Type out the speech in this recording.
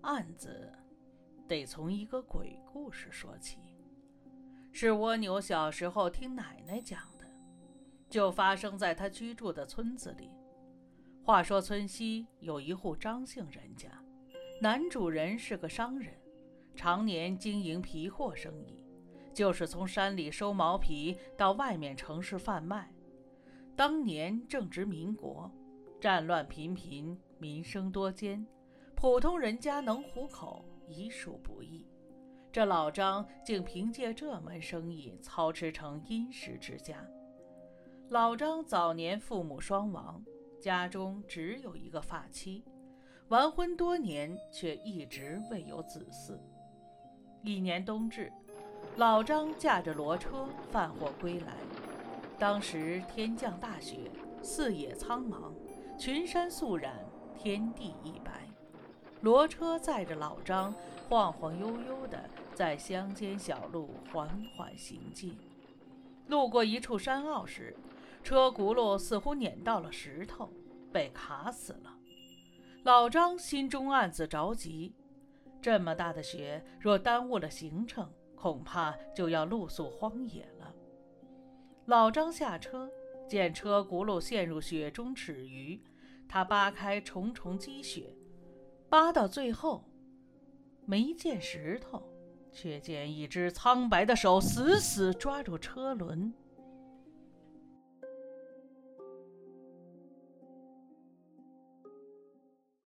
案子得从一个鬼故事说起，是蜗牛小时候听奶奶讲的，就发生在他居住的村子里。话说村西有一户张姓人家，男主人是个商人，常年经营皮货生意，就是从山里收毛皮到外面城市贩卖。当年正值民国，战乱频频，民生多艰，普通人家能糊口已属不易。这老张竟凭借这门生意操持成殷实之家。老张早年父母双亡，家中只有一个发妻，完婚多年却一直未有子嗣。一年冬至，老张驾着骡车贩货归来，当时天降大雪，四野苍茫，群山肃然，天地一白。骡车载着老张晃晃悠悠地在乡间小路缓缓行进。路过一处山坳时，车轱辘似乎碾到了石头，被卡死了。老张心中暗自着急，这么大的雪，若耽误了行程，恐怕就要露宿荒野了。老张下车，见车轱辘陷入雪中尺余，他扒开重重积雪，扒到最后，没见石头，却见一只苍白的手死死抓住车轮，